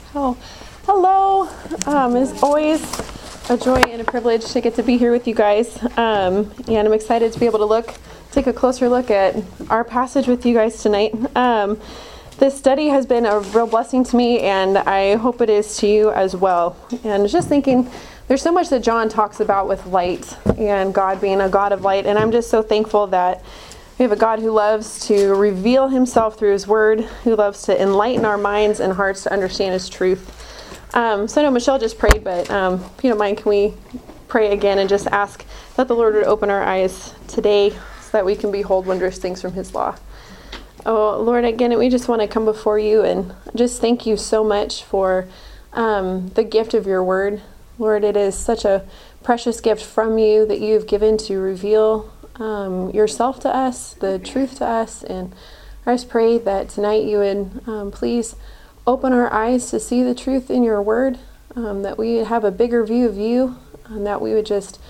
Oh, hello. It's always a joy and a privilege to get to be here with you guys. And I'm excited to be able to take a closer look at our passage with you guys tonight. This study has been a real blessing to me, and I hope it is to you as well. And just thinking, there's so much that John talks about with light and God being a God of light. And I'm just so thankful that we have a God who loves to reveal himself through his word, who loves to enlighten our minds and hearts to understand his truth. So I know Michelle just prayed, but if you don't mind, can we pray again and just ask that the Lord would open our eyes today so that we can behold wondrous things from his law. Oh, Lord, again, we just want to come before you and just thank you so much for the gift of your word. Lord, it is such a precious gift from you that you've given to reveal yourself to us, the truth to us. And I just pray that tonight you would please open our eyes to see the truth in your word, that we would have a bigger view of you, and that we would just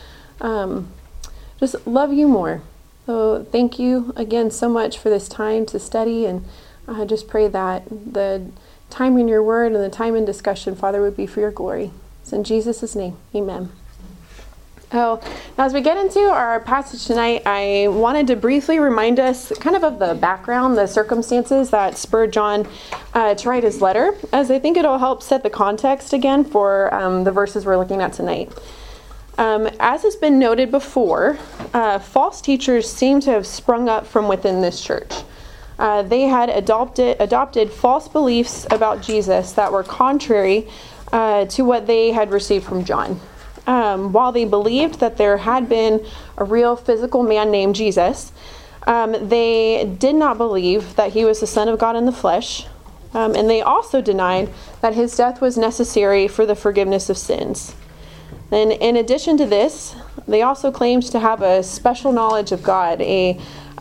love you more. So thank you again so much for this time to study, and I just pray that the time in your word and the time in discussion, Father, would be for your glory. It's in Jesus' name, amen. Oh, now as we get into our passage tonight, I wanted to briefly remind us kind of the background, the circumstances that spurred John to write his letter, as I think it'll help set the context again for the verses we're looking at tonight. As has been noted before, false teachers seem to have sprung up from within this church. They had adopted false beliefs about Jesus that were contrary to what they had received from John. While they believed that there had been a real physical man named Jesus, they did not believe that he was the Son of God in the flesh, and they also denied that his death was necessary for the forgiveness of sins. And in addition to this, they also claimed to have a special knowledge of God, a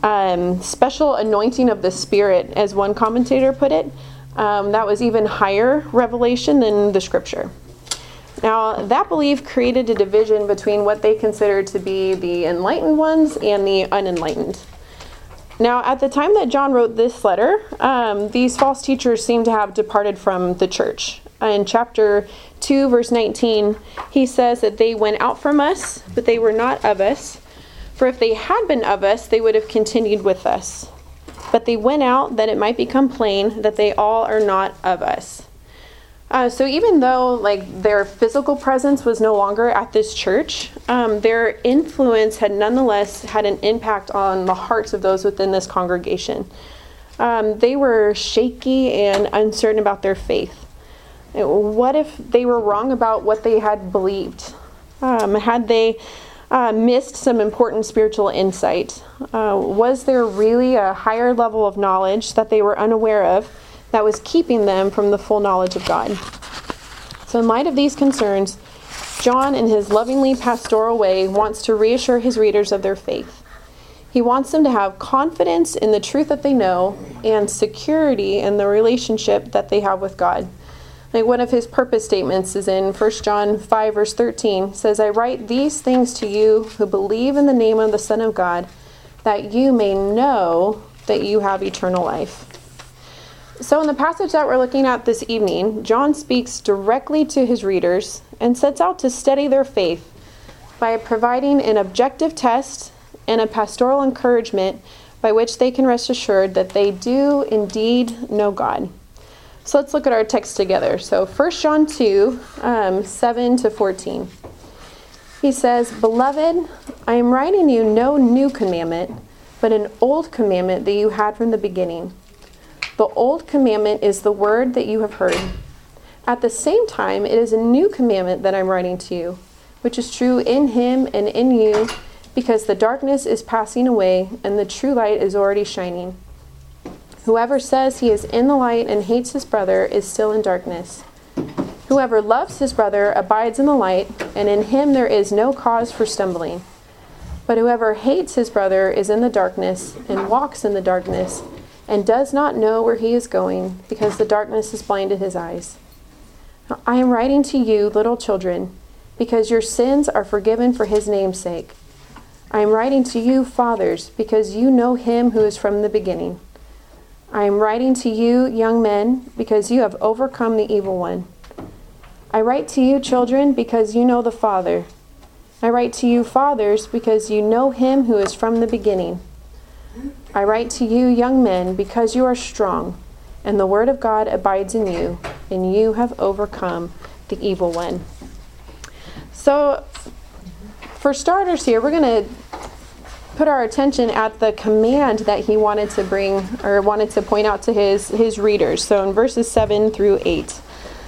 special anointing of the Spirit, as one commentator put it, that was even higher revelation than the Scripture. Now, that belief created a division between what they considered to be the enlightened ones and the unenlightened. Now, at the time that John wrote this letter, these false teachers seem to have departed from the church. In chapter 2, verse 19, he says that they went out from us, but they were not of us. For if they had been of us, they would have continued with us. But they went out that it might become plain that they all are not of us. So even though their physical presence was no longer at this church, their influence had nonetheless had an impact on the hearts of those within this congregation. They were shaky and uncertain about their faith. What if they were wrong about what they had believed? Had they missed some important spiritual insight? Was there really a higher level of knowledge that they were unaware of that was keeping them from the full knowledge of God? So in light of these concerns, John, in his lovingly pastoral way, wants to reassure his readers of their faith. He wants them to have confidence in the truth that they know and security in the relationship that they have with God. One of his purpose statements is in 1 John 5, verse 13, says, "I write these things to you who believe in the name of the Son of God, that you may know that you have eternal life." So in the passage that we're looking at this evening, John speaks directly to his readers and sets out to study their faith by providing an objective test and a pastoral encouragement by which they can rest assured that they do indeed know God. So let's look at our text together. So 1 John 2, 7 to 14. He says, "Beloved, I am writing you no new commandment, but an old commandment that you had from the beginning. The old commandment is the word that you have heard. At the same time, it is a new commandment that I'm writing to you, which is true in him and in you, because the darkness is passing away and the true light is already shining. Whoever says he is in the light and hates his brother is still in darkness. Whoever loves his brother abides in the light, and in him there is no cause for stumbling. But whoever hates his brother is in the darkness and walks in the darkness, and does not know where he is going, because the darkness has blinded his eyes. Now, I am writing to you, little children, because your sins are forgiven for his name's sake. I am writing to you, fathers, because you know him who is from the beginning. I am writing to you, young men, because you have overcome the evil one. I write to you, children, because you know the Father. I write to you, fathers, because you know him who is from the beginning. I write to you, young men, because you are strong, and the word of God abides in you, and you have overcome the evil one. So, for starters here, we're going to put our attention at the command that he wanted to bring, or wanted to point out to his readers. So in verses 7 through 8.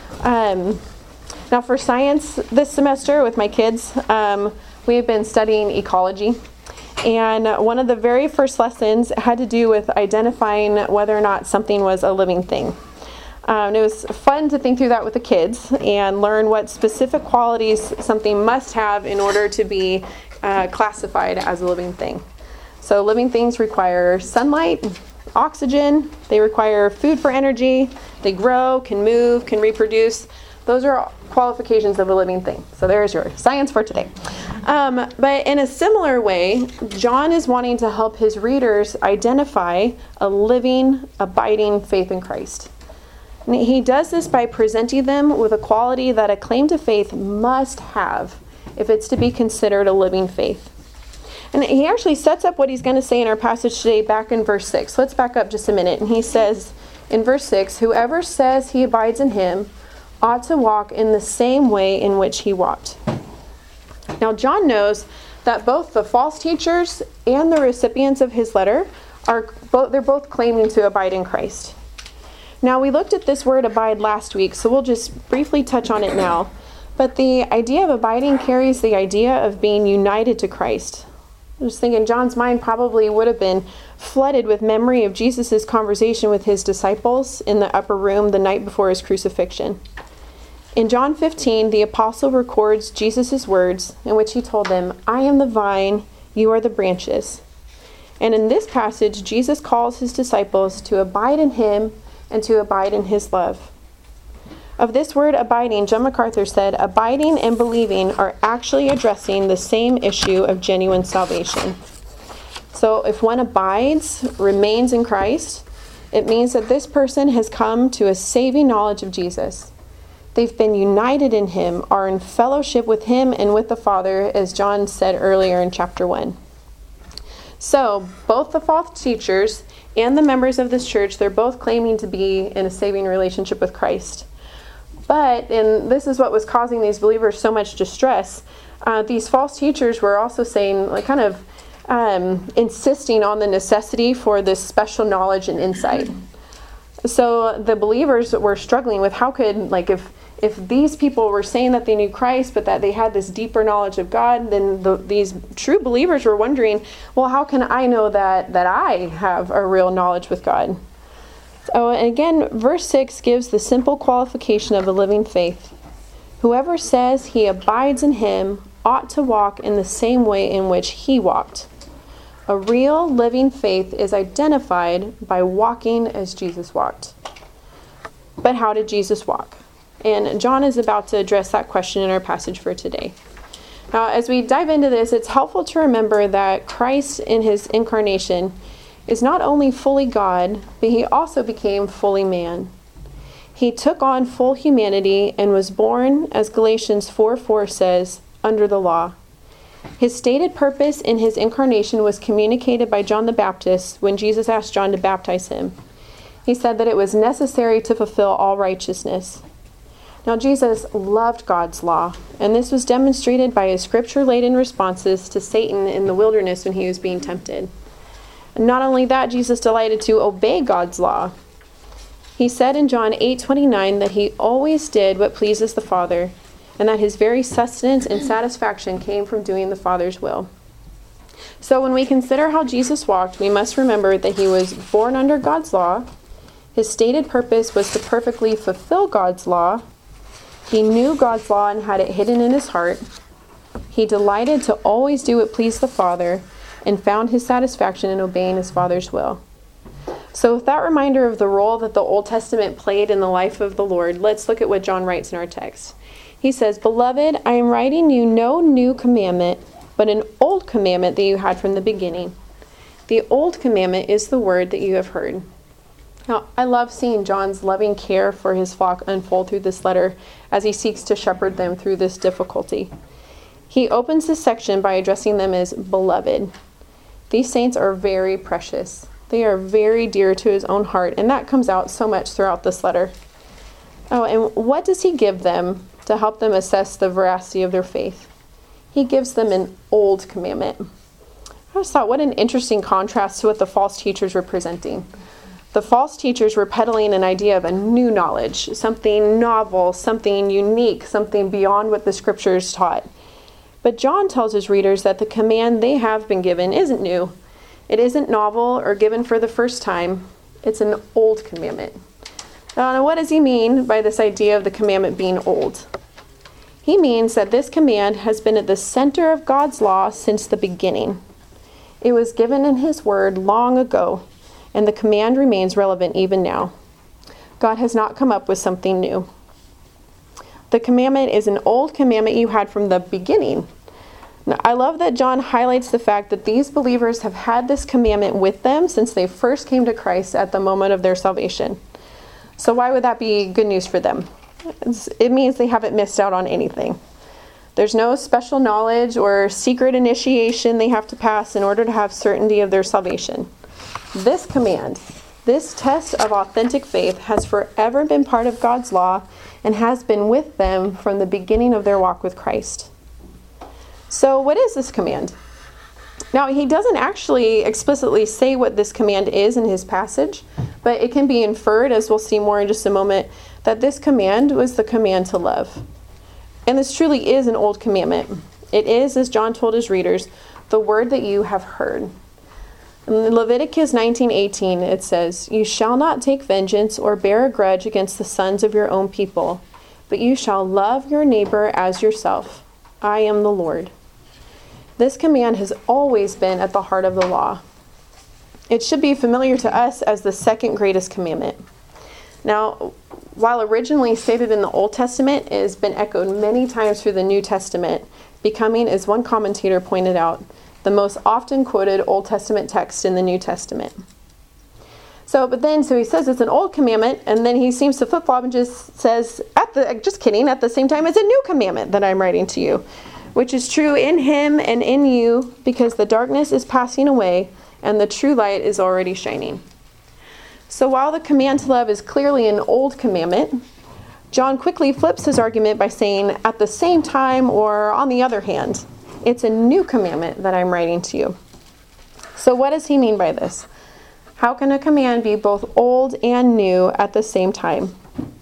Now for science this semester with my kids, we have been studying ecology. And one of the very first lessons had to do with identifying whether or not something was a living thing. And it was fun to think through that with the kids and learn what specific qualities something must have in order to be classified as a living thing. So living things require sunlight, oxygen, they require food for energy, they grow, can move, can reproduce. Those are qualifications of a living thing. So there's your science for today. But in a similar way, John is wanting to help his readers identify a living, abiding faith in Christ. And he does this by presenting them with a quality that a claim to faith must have if it's to be considered a living faith. And he actually sets up what he's going to say in our passage today back in verse 6. Let's back up just a minute. And he says in verse 6, whoever says he abides in him ought to walk in the same way in which he walked. Now John knows that both the false teachers and the recipients of his letter they're both claiming to abide in Christ. Now we looked at this word abide last week, so we'll just briefly touch on it now. But the idea of abiding carries the idea of being united to Christ. I was thinking John's mind probably would have been flooded with memory of Jesus' conversation with his disciples in the upper room the night before his crucifixion. In John 15, the apostle records Jesus' words in which he told them, I am the vine, you are the branches. And in this passage, Jesus calls his disciples to abide in him and to abide in his love. Of this word abiding, John MacArthur said, abiding and believing are actually addressing the same issue of genuine salvation. So if one abides, remains in Christ, it means that this person has come to a saving knowledge of Jesus. They've been united in him, are in fellowship with him and with the Father, as John said earlier in chapter 1. So both the false teachers and the members of this church, they're both claiming to be in a saving relationship with Christ. But, and this is what was causing these believers so much distress, these false teachers were also saying, like kind of insisting on the necessity for this special knowledge and insight. So the believers were struggling with how could, like if these people were saying that they knew Christ, but that they had this deeper knowledge of God, then these true believers were wondering, well, how can I know that I have a real knowledge with God? So, and again, verse 6 gives the simple qualification of a living faith. Whoever says he abides in him ought to walk in the same way in which he walked. A real living faith is identified by walking as Jesus walked. But how did Jesus walk? And John is about to address that question in our passage for today. Now, as we dive into this, it's helpful to remember that Christ in his incarnation is not only fully God, but he also became fully man. He took on full humanity and was born, as Galatians 4:4 says, under the law. His stated purpose in his incarnation was communicated by John the Baptist when Jesus asked John to baptize him. He said that it was necessary to fulfill all righteousness. Now, Jesus loved God's law, and this was demonstrated by his scripture-laden responses to Satan in the wilderness when he was being tempted. And not only that, Jesus delighted to obey God's law. He said in John 8:29 that he always did what pleases the Father, and that his very sustenance and satisfaction came from doing the Father's will. So when we consider how Jesus walked, we must remember that he was born under God's law. His stated purpose was to perfectly fulfill God's law. He knew God's law and had it hidden in his heart. He delighted to always do what pleased the Father and found his satisfaction in obeying his Father's will. So with that reminder of the role that the Old Testament played in the life of the Lord, let's look at what John writes in our text. He says, "Beloved, I am writing you no new commandment, but an old commandment that you had from the beginning. The old commandment is the word that you have heard." Now, I love seeing John's loving care for his flock unfold through this letter as he seeks to shepherd them through this difficulty. He opens this section by addressing them as beloved. These saints are very precious. They are very dear to his own heart, and that comes out so much throughout this letter. Oh, and what does he give them to help them assess the veracity of their faith? He gives them an old commandment. I just thought, what an interesting contrast to what the false teachers were presenting. The false teachers were peddling an idea of a new knowledge, something novel, something unique, something beyond what the scriptures taught. But John tells his readers that the command they have been given isn't new. It isn't novel or given for the first time. It's an old commandment. Now, what does he mean by this idea of the commandment being old? He means that this command has been at the center of God's law since the beginning. It was given in his word long ago, and the command remains relevant even now. God has not come up with something new. The commandment is an old commandment you had from the beginning. Now, I love that John highlights the fact that these believers have had this commandment with them since they first came to Christ at the moment of their salvation. So why would that be good news for them? It means they haven't missed out on anything. There's no special knowledge or secret initiation they have to pass in order to have certainty of their salvation. This command, this test of authentic faith, has forever been part of God's law and has been with them from the beginning of their walk with Christ. So what is this command? Now, he doesn't actually explicitly say what this command is in his passage, but it can be inferred, as we'll see more in just a moment, that this command was the command to love. And this truly is an old commandment. It is, as John told his readers, the word that you have heard. In Leviticus 19:18, it says, "You shall not take vengeance or bear a grudge against the sons of your own people, but you shall love your neighbor as yourself. I am the Lord." This command has always been at the heart of the law. It should be familiar to us as the second greatest commandment. Now, while originally stated in the Old Testament, it has been echoed many times through the New Testament, becoming, as one commentator pointed out, the most often quoted Old Testament text in the New Testament. So he says it's an old commandment, and then he seems to flip-flop and just says, at the same time, it's a new commandment that I'm writing to you, which is true in him and in you, because the darkness is passing away and the true light is already shining. So while the command to love is clearly an old commandment, John quickly flips his argument by saying, at the same time, or on the other hand, it's a new commandment that I'm writing to you. So what does he mean by this? How can a command be both old and new at the same time?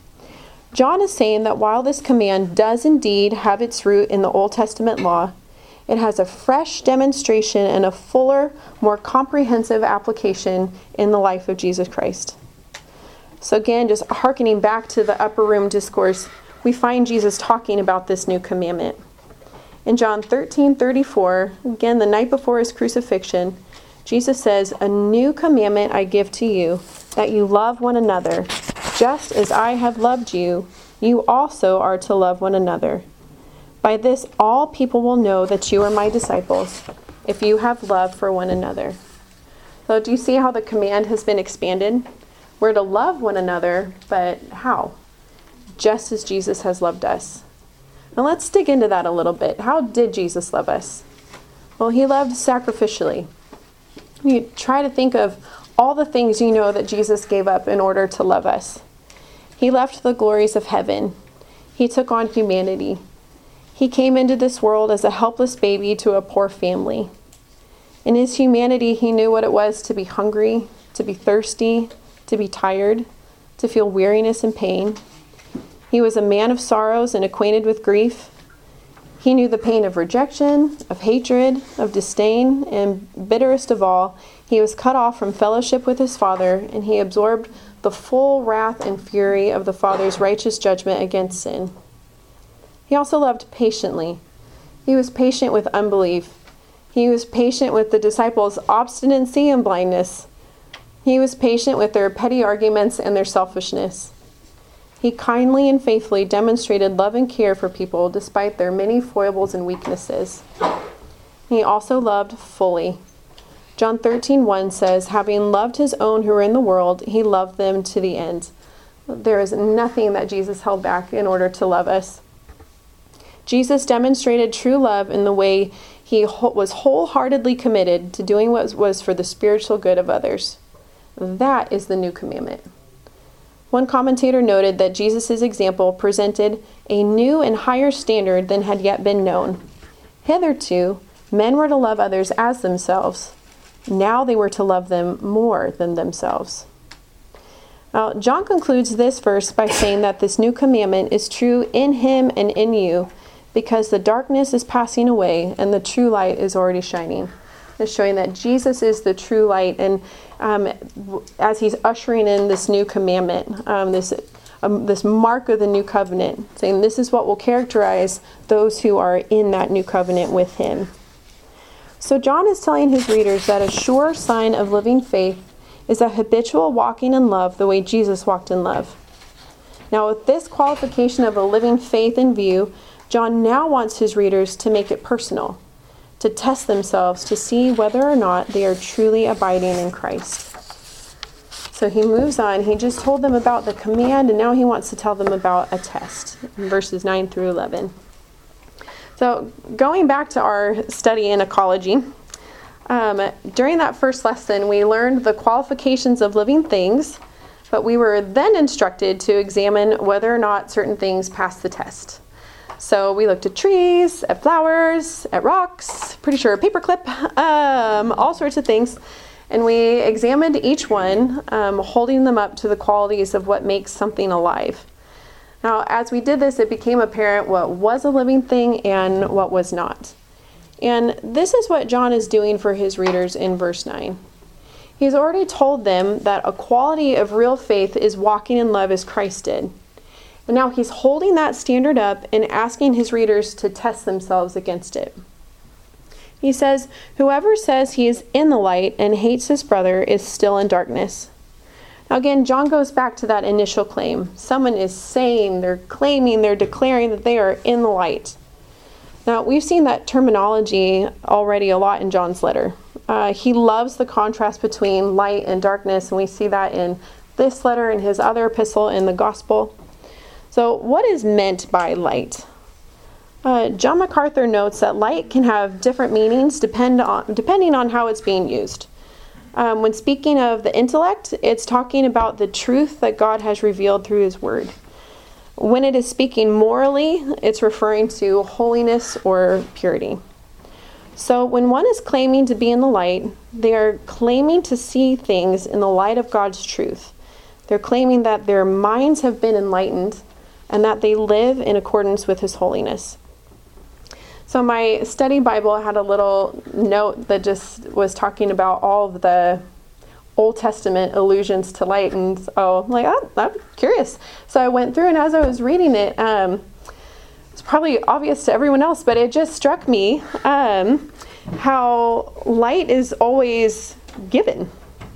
John is saying that while this command does indeed have its root in the Old Testament law, it has a fresh demonstration and a fuller, more comprehensive application in the life of Jesus Christ. So again, just hearkening back to the upper room discourse, we find Jesus talking about this new commandment. In John 13:34, again, the night before his crucifixion, Jesus says, "A new commandment I give to you, that you love one another. Just as I have loved you, you also are to love one another. By this all people will know that you are my disciples, if you have love for one another." So do you see how the command has been expanded? We're to love one another, but how? Just as Jesus has loved us. Now let's dig into that a little bit. How did Jesus love us? Well, he loved sacrificially. You try to think of all the things you know that Jesus gave up in order to love us. He left the glories of heaven. He took on humanity. He came into this world as a helpless baby to a poor family. In his humanity, he knew what it was to be hungry, to be thirsty, to be tired, to feel weariness and pain. He was a man of sorrows and acquainted with grief. He knew the pain of rejection, of hatred, of disdain, and bitterest of all, he was cut off from fellowship with his Father, and he absorbed the full wrath and fury of the Father's righteous judgment against sin. He also loved patiently. He was patient with unbelief. He was patient with the disciples' obstinacy and blindness. He was patient with their petty arguments and their selfishness. He kindly and faithfully demonstrated love and care for people despite their many foibles and weaknesses. He also loved fully. John 13:1 says, having loved his own who were in the world, he loved them to the end. There is nothing that Jesus held back in order to love us. Jesus demonstrated true love in the way he was wholeheartedly committed to doing what was for the spiritual good of others. That is the new commandment. One commentator noted that Jesus' example presented a new and higher standard than had yet been known. Hitherto, men were to love others as themselves. Now they were to love them more than themselves. Now, John concludes this verse by saying that this new commandment is true in him and in you, because the darkness is passing away and the true light is already shining. It's showing that Jesus is the true light, and as he's ushering in this new commandment, this mark of the new covenant, saying this is what will characterize those who are in that new covenant with him. So John is telling his readers that a sure sign of living faith is a habitual walking in love the way Jesus walked in love. Now, with this qualification of a living faith in view, John now wants his readers to make it personal, to test themselves to see whether or not they are truly abiding in Christ. So he moves on. He just told them about the command, and now he wants to tell them about a test in verses 9 through 11. So going back to our study in ecology, during that first lesson, we learned the qualifications of living things, but we were then instructed to examine whether or not certain things pass the test. So we looked at trees, at flowers, at rocks, pretty sure a paperclip, all sorts of things. And we examined each one, holding them up to the qualities of what makes something alive. Now, as we did this, it became apparent what was a living thing and what was not. And this is what John is doing for his readers in verse 9. He's already told them that a quality of real faith is walking in love as Christ did. And now he's holding that standard up and asking his readers to test themselves against it. He says, whoever says he is in the light and hates his brother is still in darkness. Now again, John goes back to that initial claim. Someone is saying, they're claiming, they're declaring that they are in the light. Now, we've seen that terminology already a lot in John's letter. He loves the contrast between light and darkness, and we see that in this letter and his other epistle in the gospel. So what is meant by light? John MacArthur notes that light can have different meanings depending on how it's being used. When speaking of the intellect, it's talking about the truth that God has revealed through his word. When it is speaking morally, it's referring to holiness or purity. So when one is claiming to be in the light, they are claiming to see things in the light of God's truth. They're claiming that their minds have been enlightened and that they live in accordance with his holiness. So my study Bible had a little note that just was talking about all of the Old Testament allusions to light, and so I'm like, I'm curious. So I went through, and as I was reading it, it's probably obvious to everyone else, but it just struck me how light is always given.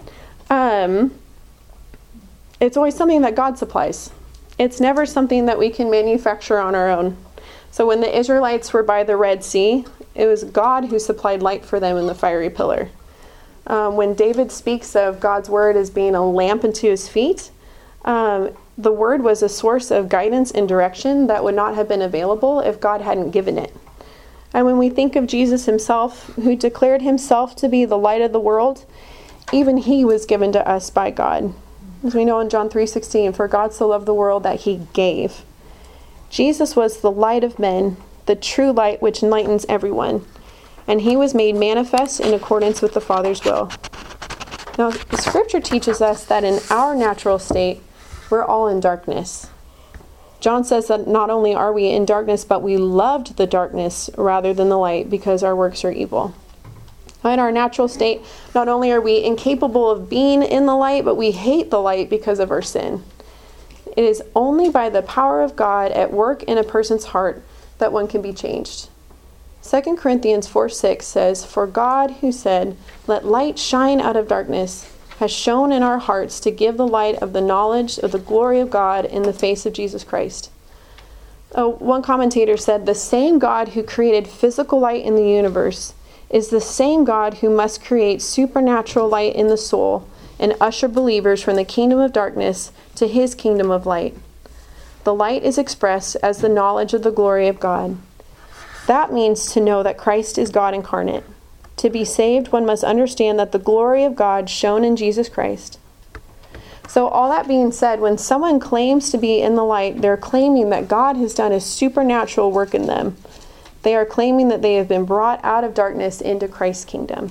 It's always something that God supplies. It's never something that we can manufacture on our own. So when the Israelites were by the Red Sea, it was God who supplied light for them in the fiery pillar. When David speaks of God's word as being a lamp unto his feet, the word was a source of guidance and direction that would not have been available if God hadn't given it. And when we think of Jesus himself, who declared himself to be the light of the world, even he was given to us by God. As we know in John 3:16, for God so loved the world that he gave. Jesus was the light of men, the true light which enlightens everyone, and he was made manifest in accordance with the Father's will. Now, the scripture teaches us that in our natural state, we're all in darkness. John says that not only are we in darkness, but we loved the darkness rather than the light because our works are evil. In our natural state, not only are we incapable of being in the light, but we hate the light because of our sin. It is only by the power of God at work in a person's heart that one can be changed. 2 Corinthians 4:6 says, for God who said, let light shine out of darkness, has shone in our hearts to give the light of the knowledge of the glory of God in the face of Jesus Christ. One commentator said, the same God who created physical light in the universe is the same God who must create supernatural light in the soul and usher believers from the kingdom of darkness to his kingdom of light. The light is expressed as the knowledge of the glory of God. That means to know that Christ is God incarnate. To be saved, one must understand that the glory of God shone in Jesus Christ. So all that being said, when someone claims to be in the light, they're claiming that God has done a supernatural work in them. They are claiming that they have been brought out of darkness into Christ's kingdom.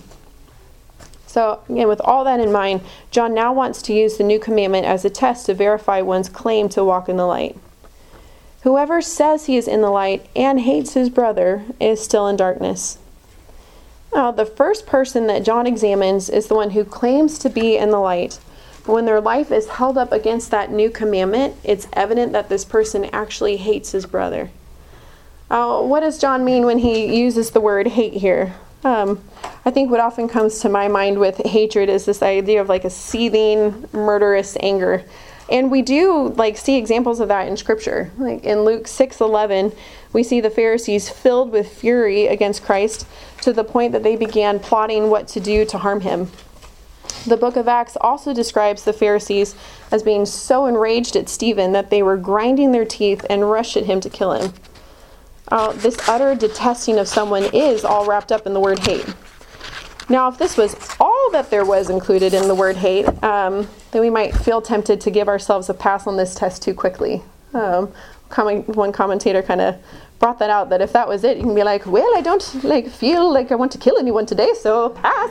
So, again, with all that in mind, John now wants to use the new commandment as a test to verify one's claim to walk in the light. Whoever says he is in the light and hates his brother is still in darkness. Now, the first person that John examines is the one who claims to be in the light. But when their life is held up against that new commandment, it's evident that this person actually hates his brother. What does John mean when he uses the word hate here? I think what often comes to my mind with hatred is this idea of like a seething, murderous anger. And we do see examples of that in Scripture. Like in Luke 6:11, we see the Pharisees filled with fury against Christ to the point that they began plotting what to do to harm him. The book of Acts also describes the Pharisees as being so enraged at Stephen that they were grinding their teeth and rushed at him to kill him. This utter detesting of someone is all wrapped up in the word hate. Now, if this was all that there was included in the word hate, then we might feel tempted to give ourselves a pass on this test too quickly. One commentator kind of brought that out, that if that was it, you can be like, well, I don't feel like I want to kill anyone today, so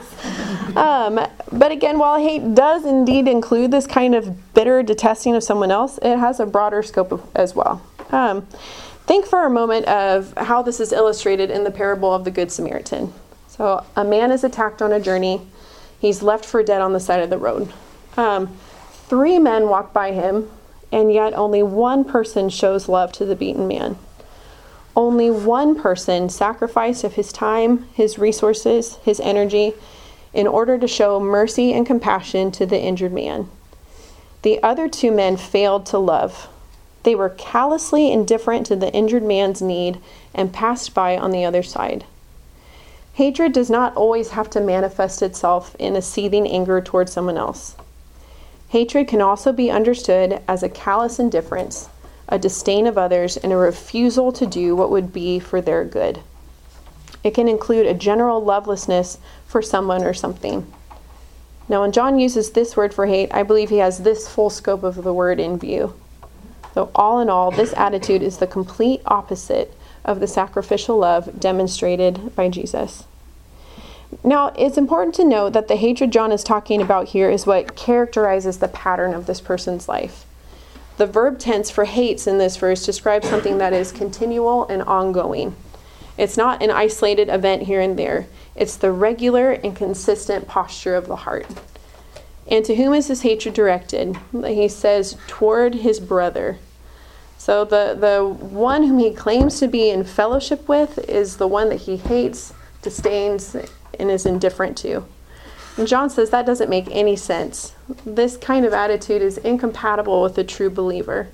pass. But again, while hate does indeed include this kind of bitter detesting of someone else, it has a broader scope as well. Think for a moment of how this is illustrated in the parable of the Good Samaritan. So a man is attacked on a journey. He's left for dead on the side of the road. 3 men walk by him, and yet only one person shows love to the beaten man. Only one person sacrificed of his time, his resources, his energy, in order to show mercy and compassion to the injured man. The other 2 men failed to love. They were callously indifferent to the injured man's need and passed by on the other side. Hatred does not always have to manifest itself in a seething anger towards someone else. Hatred can also be understood as a callous indifference, a disdain of others, and a refusal to do what would be for their good. It can include a general lovelessness for someone or something. Now, when John uses this word for hate, I believe he has this full scope of the word in view. So all in all, this attitude is the complete opposite of the sacrificial love demonstrated by Jesus. Now, it's important to note that the hatred John is talking about here is what characterizes the pattern of this person's life. The verb tense for hates in this verse describes something that is continual and ongoing. It's not an isolated event here and there. It's the regular and consistent posture of the heart. And to whom is this hatred directed? He says, toward his brother. So the one whom he claims to be in fellowship with is the one that he hates, disdains, and is indifferent to. And John says that doesn't make any sense. This kind of attitude is incompatible with a true believer.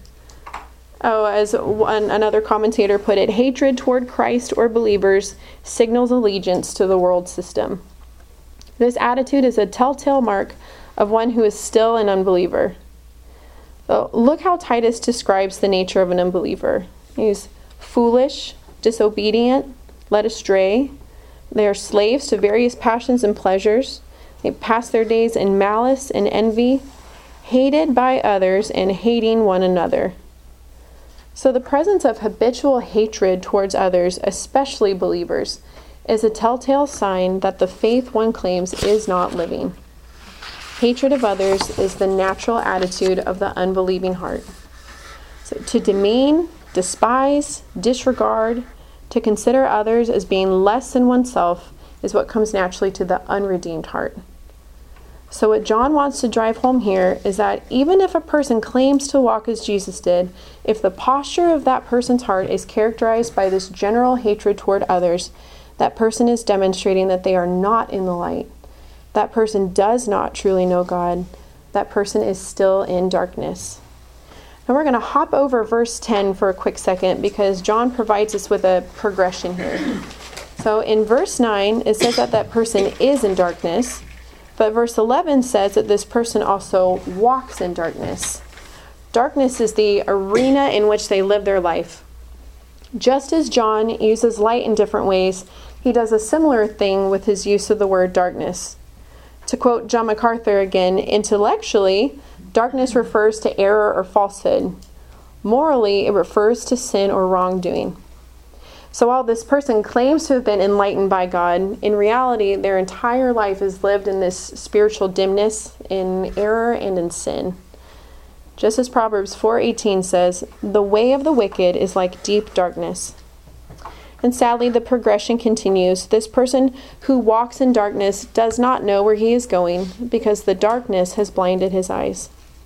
As another commentator put it, hatred toward Christ or believers signals allegiance to the world system. This attitude is a telltale mark of one who is still an unbeliever. So look how Titus describes the nature of an unbeliever. He's foolish, disobedient, led astray. They are slaves to various passions and pleasures. They pass their days in malice and envy, hated by others and hating one another. So the presence of habitual hatred towards others, especially believers, is a telltale sign that the faith one claims is not living. Hatred of others is the natural attitude of the unbelieving heart. So to demean, despise, disregard, to consider others as being less than oneself is what comes naturally to the unredeemed heart. So what John wants to drive home here is that even if a person claims to walk as Jesus did, if the posture of that person's heart is characterized by this general hatred toward others, that person is demonstrating that they are not in the light. That person does not truly know God. That person is still in darkness. Now we're going to hop over verse 10 for a quick second because John provides us with a progression here. So in verse 9, it says that that person is in darkness, but verse 11 says that this person also walks in darkness. Darkness is the arena in which they live their life. Just as John uses light in different ways, he does a similar thing with his use of the word darkness. To quote John MacArthur again, intellectually, darkness refers to error or falsehood. Morally, it refers to sin or wrongdoing. So while this person claims to have been enlightened by God, in reality, their entire life is lived in this spiritual dimness, in error, and in sin. Just as Proverbs 4:18 says, "The way of the wicked is like deep darkness." And sadly, the progression continues. This person who walks in darkness does not know where he is going because the darkness has blinded his eyes.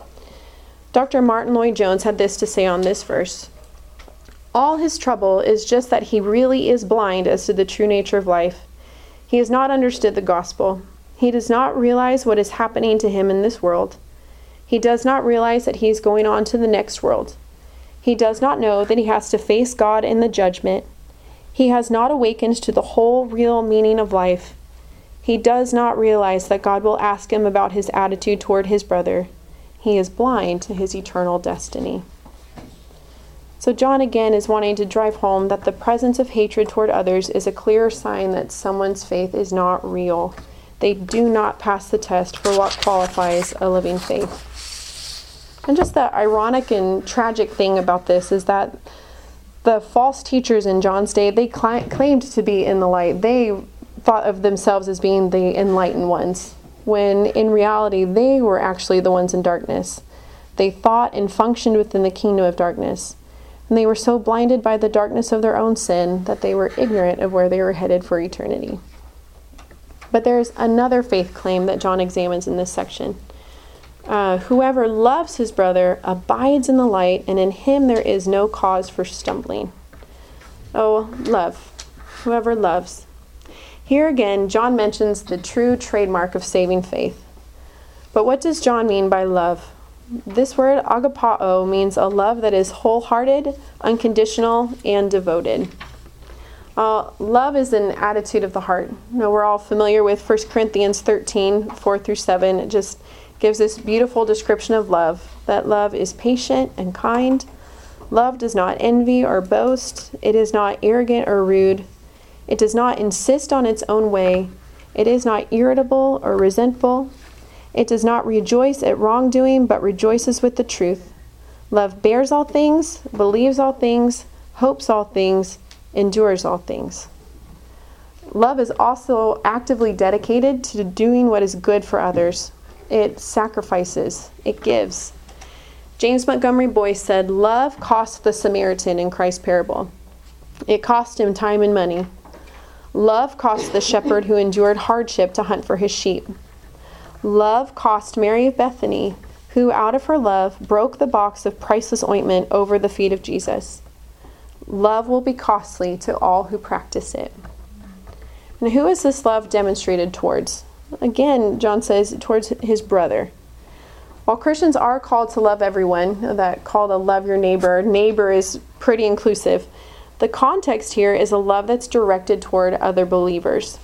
Dr. Martin Lloyd-Jones had this to say on this verse. All his trouble is just that he really is blind as to the true nature of life. He has not understood the gospel. He does not realize what is happening to him in this world. He does not realize that he is going on to the next world. He does not know that he has to face God in the judgment. He has not awakened to the whole real meaning of life. He does not realize that God will ask him about his attitude toward his brother. He is blind to his eternal destiny. So John again is wanting to drive home that the presence of hatred toward others is a clear sign that someone's faith is not real. They do not pass the test for what qualifies a living faith. And just the ironic and tragic thing about this is that the false teachers in John's day, they claimed to be in the light. They thought of themselves as being the enlightened ones, when in reality they were actually the ones in darkness. They thought and functioned within the kingdom of darkness. And they were so blinded by the darkness of their own sin that they were ignorant of where they were headed for eternity. But there's another faith claim that John examines in this section. Whoever loves his brother abides in the light, and in him there is no cause for stumbling. Oh, love. Whoever loves. Here again, John mentions the true trademark of saving faith. But what does John mean by love? This word, agapao, means a love that is wholehearted, unconditional, and devoted. Love is an attitude of the heart. We're all familiar with 1 Corinthians 13, 4-7. It just gives this beautiful description of love, that love is patient and kind. Love does not envy or boast. It is not arrogant or rude. It does not insist on its own way. It is not irritable or resentful. It does not rejoice at wrongdoing, but rejoices with the truth. Love bears all things, believes all things, hopes all things, endures all things. Love is also actively dedicated to doing what is good for others. It sacrifices. It gives. James Montgomery Boyce said, "Love cost the Samaritan in Christ's parable. It cost him time and money. Love cost the shepherd who endured hardship to hunt for his sheep. Love cost Mary of Bethany, who out of her love broke the box of priceless ointment over the feet of Jesus. Love will be costly to all who practice it." And who is this love demonstrated towards? Again, John says, towards his brother. While Christians are called to love everyone, that call to love your neighbor, neighbor is pretty inclusive. The context here is a love that's directed toward other believers.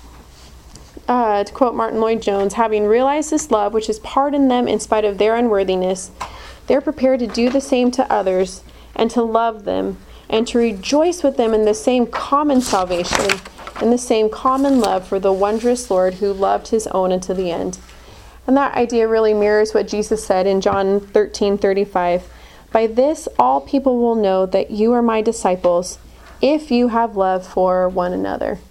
To quote Martin Lloyd-Jones, having realized this love which has pardoned them in spite of their unworthiness, they're prepared to do the same to others and to love them and to rejoice with them in the same common salvation and the same common love for the wondrous Lord who loved his own unto the end. And that idea really mirrors what Jesus said in John 13:35. "By this all people will know that you are my disciples, if you have love for one another."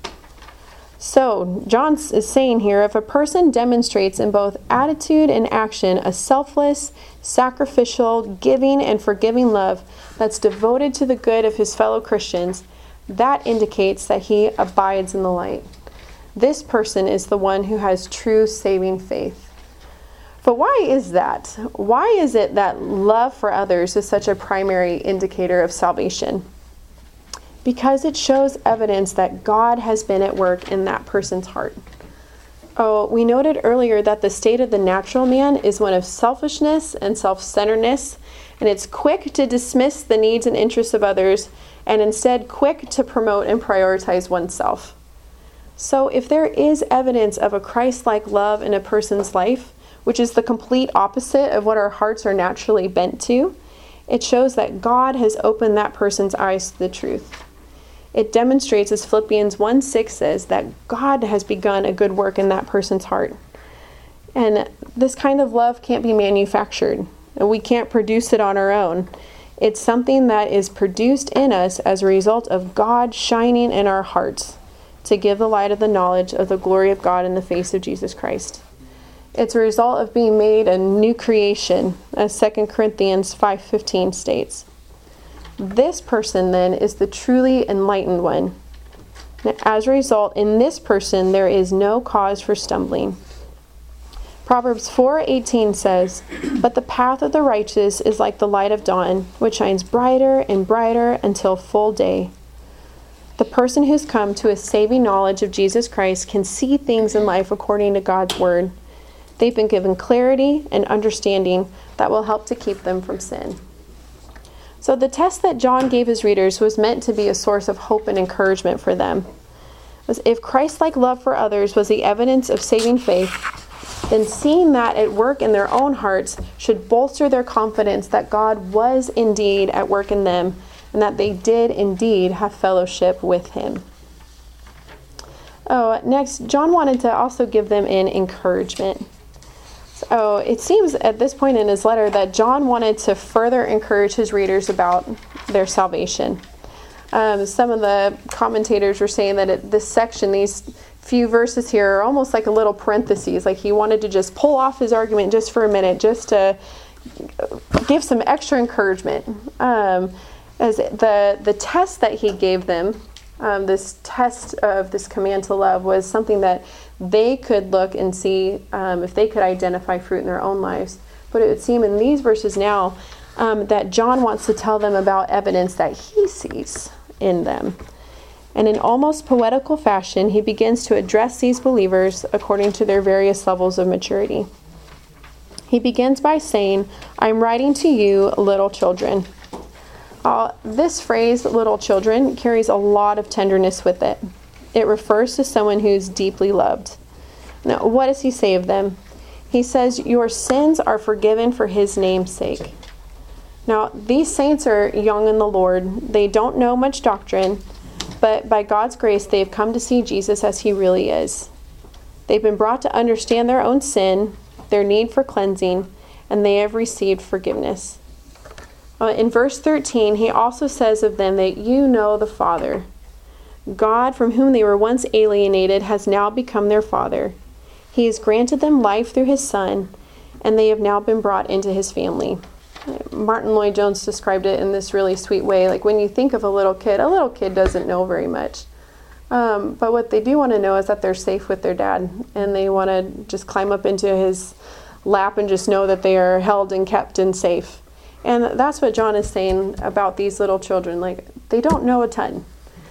So, John is saying here, if a person demonstrates in both attitude and action a selfless, sacrificial, giving, and forgiving love that's devoted to the good of his fellow Christians, that indicates that he abides in the light. This person is the one who has true saving faith. But why is that? Why is it that love for others is such a primary indicator of salvation? Because it shows evidence that God has been at work in that person's heart. Oh, we noted earlier that the state of the natural man is one of selfishness and self-centeredness, and it's quick to dismiss the needs and interests of others, and instead quick to promote and prioritize oneself. So if there is evidence of a Christ-like love in a person's life, which is the complete opposite of what our hearts are naturally bent to, it shows that God has opened that person's eyes to the truth. It demonstrates, as Philippians 1:6 says, that God has begun a good work in that person's heart. And this kind of love can't be manufactured. We can't produce it on our own. It's something that is produced in us as a result of God shining in our hearts to give the light of the knowledge of the glory of God in the face of Jesus Christ. It's a result of being made a new creation, as 2 Corinthians 5:15 states. This person then is the truly enlightened one. As a result, in this person there is no cause for stumbling. Proverbs 4:18 says, "But the path of the righteous is like the light of dawn, which shines brighter and brighter until full day." The person who's come to a saving knowledge of Jesus Christ can see things in life according to God's word. They've been given clarity and understanding that will help to keep them from sin. So the test that John gave his readers was meant to be a source of hope and encouragement for them. If Christ-like love for others was the evidence of saving faith, then seeing that at work in their own hearts should bolster their confidence that God was indeed at work in them and that they did indeed have fellowship with him. Next, John wanted to also give them an encouragement. So it seems at this point in his letter that John wanted to further encourage his readers about their salvation. Some of the commentators were saying that this section, these few verses here, are almost like a little parentheses, like he wanted to just pull off his argument just for a minute, just to give some extra encouragement. As the test that he gave them, this test of this command to love, was something that they could look and see if they could identify fruit in their own lives. But it would seem in these verses now that John wants to tell them about evidence that he sees in them. And in almost poetical fashion, he begins to address these believers according to their various levels of maturity. He begins by saying, "I'm writing to you, little children." This phrase, little children, carries a lot of tenderness with it. It refers to someone who's deeply loved. Now, what does he say of them? He says, "Your sins are forgiven for his name's sake." Now, these saints are young in the Lord. They don't know much doctrine, but by God's grace, they've come to see Jesus as he really is. They've been brought to understand their own sin, their need for cleansing, and they have received forgiveness. In verse 13, he also says of them that you know the Father. God, from whom they were once alienated, has now become their Father. He has granted them life through his Son, and they have now been brought into his family. Martin Lloyd-Jones described it in this really sweet way. Like when you think of a little kid doesn't know very much. But what they do want to know is that they're safe with their dad, and they want to just climb up into his lap and just know that they are held and kept and safe. And that's what John is saying about these little children. Like, they don't know a ton.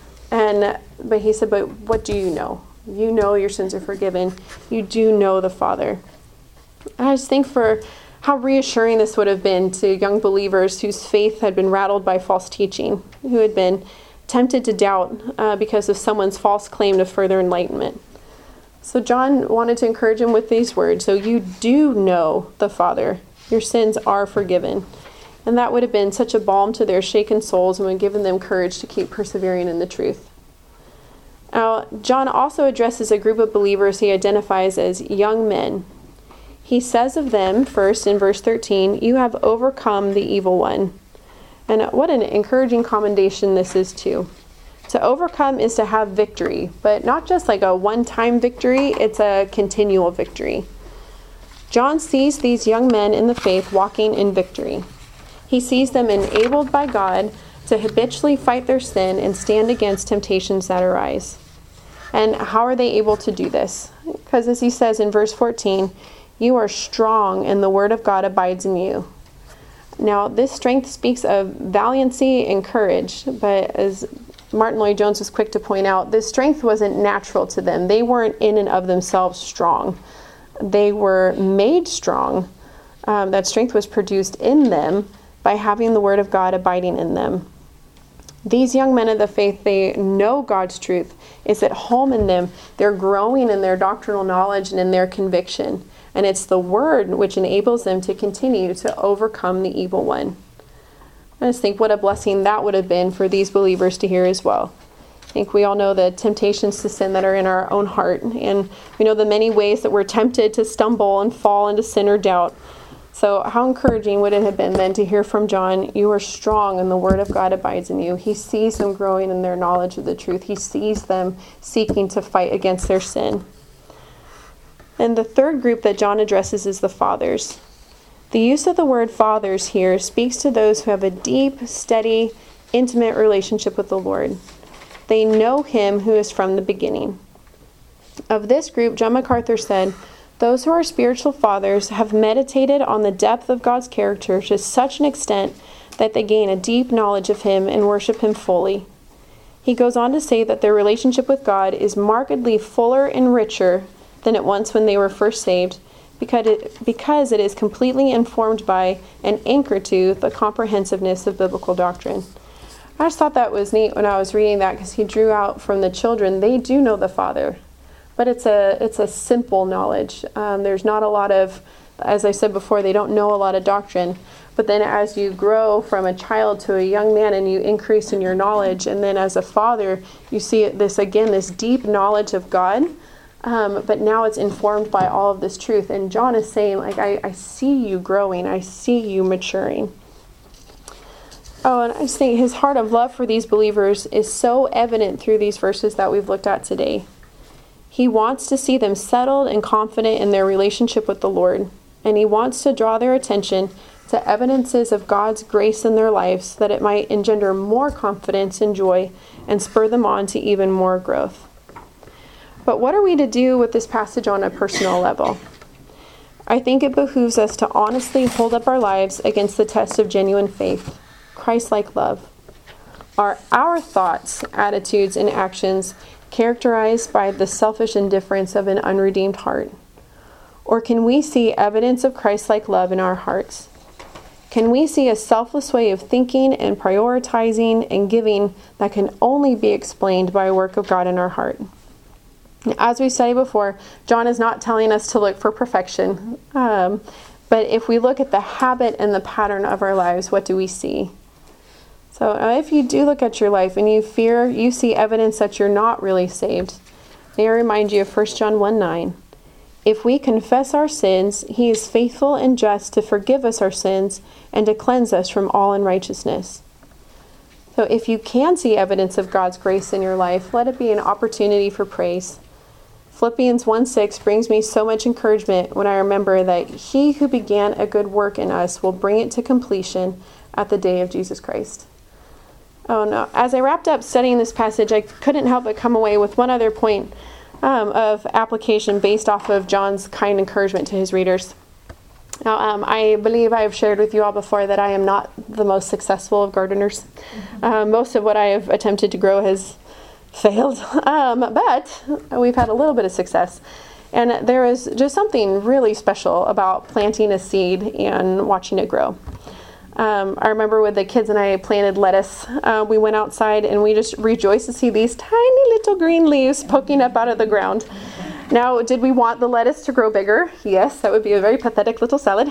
But he said, but what do you know? You know your sins are forgiven. You do know the Father. And I just think for how reassuring this would have been to young believers whose faith had been rattled by false teaching, who had been tempted to doubt because of someone's false claim to further enlightenment. So John wanted to encourage him with these words. So you do know the Father. Your sins are forgiven. And that would have been such a balm to their shaken souls and would have given them courage to keep persevering in the truth. Now, John also addresses a group of believers he identifies as young men. He says of them, first in verse 13, you have overcome the evil one. And what an encouraging commendation this is too. To overcome is to have victory, but not just like a one-time victory, it's a continual victory. John sees these young men in the faith walking in victory. He sees them enabled by God to habitually fight their sin and stand against temptations that arise. And how are they able to do this? Because as he says in verse 14, you are strong and the word of God abides in you. Now, this strength speaks of valiancy and courage, but as Martin Lloyd-Jones was quick to point out, this strength wasn't natural to them. They weren't in and of themselves strong. They were made strong. That strength was produced in them by having the word of God abiding in them. These young men of the faith, they know God's truth. It's at home in them. They're growing in their doctrinal knowledge and in their conviction. And it's the word which enables them to continue to overcome the evil one. I just think what a blessing that would have been for these believers to hear as well. I think we all know the temptations to sin that are in our own heart. And we know the many ways that we're tempted to stumble and fall into sin or doubt. So how encouraging would it have been then to hear from John, you are strong and the word of God abides in you. He sees them growing in their knowledge of the truth. He sees them seeking to fight against their sin. And the third group that John addresses is the fathers. The use of the word fathers here speaks to those who have a deep, steady, intimate relationship with the Lord. They know him who is from the beginning. Of this group, John MacArthur said, those who are spiritual fathers have meditated on the depth of God's character to such an extent that they gain a deep knowledge of him and worship him fully. He goes on to say that their relationship with God is markedly fuller and richer than it was when they were first saved, because it is completely informed by and anchored to the comprehensiveness of biblical doctrine. I just thought that was neat when I was reading that, because he drew out from the children, they do know the Father. But it's a simple knowledge. There's not a lot of, as I said before, they don't know a lot of doctrine. But then as you grow from a child to a young man and you increase in your knowledge, and then as a father, you see this deep knowledge of God. But now it's informed by all of this truth. And John is saying, I see you growing. I see you maturing. Oh, and I just think his heart of love for these believers is so evident through these verses that we've looked at today. He wants to see them settled and confident in their relationship with the Lord, and he wants to draw their attention to evidences of God's grace in their lives, that it might engender more confidence and joy and spur them on to even more growth. But what are we to do with this passage on a personal level? I think it behooves us to honestly hold up our lives against the test of genuine faith, Christ-like love. Are our thoughts, attitudes, and actions characterized by the selfish indifference of an unredeemed heart? Or can we see evidence of Christ-like love in our hearts? Can we see a selfless way of thinking and prioritizing and giving that can only be explained by a work of God in our heart? As we studied before, John is not telling us to look for perfection. But if we look at the habit and the pattern of our lives, what do we see? So if you do look at your life and you see evidence that you're not really saved, may I remind you of 1 John 1:9. If we confess our sins, he is faithful and just to forgive us our sins and to cleanse us from all unrighteousness. So if you can see evidence of God's grace in your life, let it be an opportunity for praise. Philippians 1:6 brings me so much encouragement when I remember that he who began a good work in us will bring it to completion at the day of Jesus Christ. Oh no. As I wrapped up studying this passage, I couldn't help but come away with one other point of application based off of John's kind encouragement to his readers. Now, I believe I have shared with you all before that I am not the most successful of gardeners. Most of what I have attempted to grow has failed, but we've had a little bit of success. And there is just something really special about planting a seed and watching it grow. I remember when the kids and I planted lettuce, we went outside and we just rejoiced to see these tiny little green leaves poking up out of the ground. Now, did we want the lettuce to grow bigger? Yes, that would be a very pathetic little salad.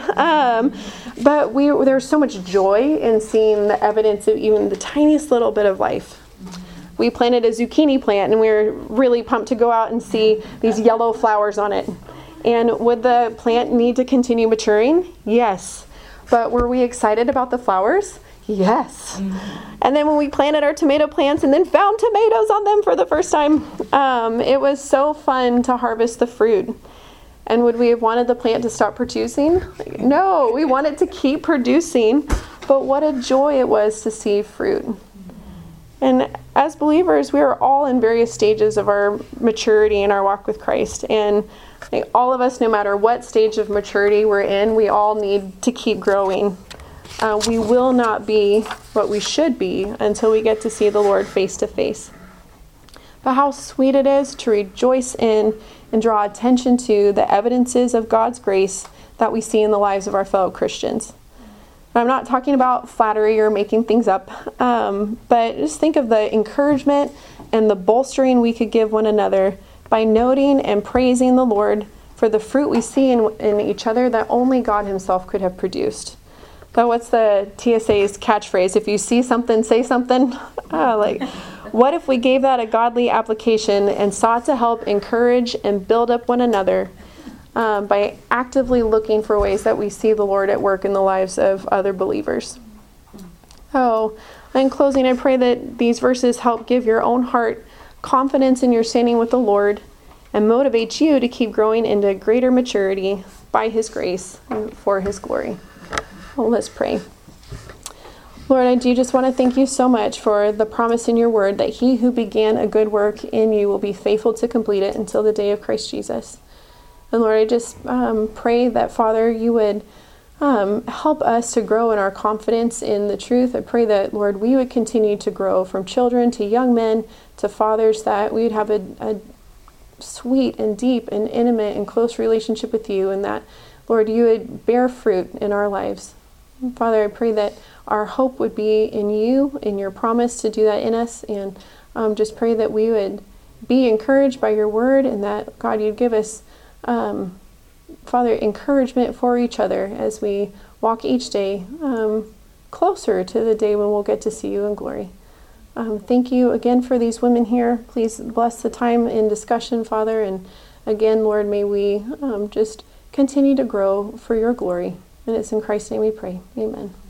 But there's so much joy in seeing the evidence of even the tiniest little bit of life. We planted a zucchini plant and we were really pumped to go out and see these yellow flowers on it. And would the plant need to continue maturing? Yes. But were we excited about the flowers? Yes. And then when we planted our tomato plants and then found tomatoes on them for the first time, it was so fun to harvest the fruit. And would we have wanted the plant to stop producing? No, we wanted to keep producing. But what a joy it was to see fruit. And as believers, we are all in various stages of our maturity in our walk with Christ. And all of us, no matter what stage of maturity we're in, we all need to keep growing. We will not be what we should be until we get to see the Lord face to face. But how sweet it is to rejoice in and draw attention to the evidences of God's grace that we see in the lives of our fellow Christians. And I'm not talking about flattery or making things up, but just think of the encouragement and the bolstering we could give one another by noting and praising the Lord for the fruit we see in each other that only God himself could have produced. So what's the TSA's catchphrase? If you see something, say something. What if we gave that a godly application and sought to help encourage and build up one another by actively looking for ways that we see the Lord at work in the lives of other believers? So, in closing, I pray that these verses help give your own heart confidence in your standing with the Lord and motivate you to keep growing into greater maturity by his grace and for his glory. Well, let's pray. Lord, I do just want to thank you so much for the promise in your word that he who began a good work in you will be faithful to complete it until the day of Christ Jesus. And Lord, I just pray that, Father, you would help us to grow in our confidence in the truth. I pray that, Lord, we would continue to grow from children to young men to fathers, that we would have a sweet and deep and intimate and close relationship with you, and that, Lord, you would bear fruit in our lives. Father, I pray that our hope would be in you, in your promise to do that in us, and just pray that we would be encouraged by your word, and that, God, you'd give us, Father, encouragement for each other as we walk each day closer to the day when we'll get to see you in glory. Thank you again for these women here. Please bless the time in discussion, Father, and again, Lord, may we just continue to grow for your glory. And it's in Christ's name we pray. Amen.